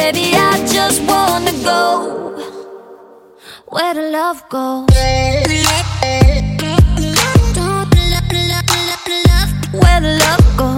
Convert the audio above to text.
Baby, I just wanna go where the love goes. Where the love goes.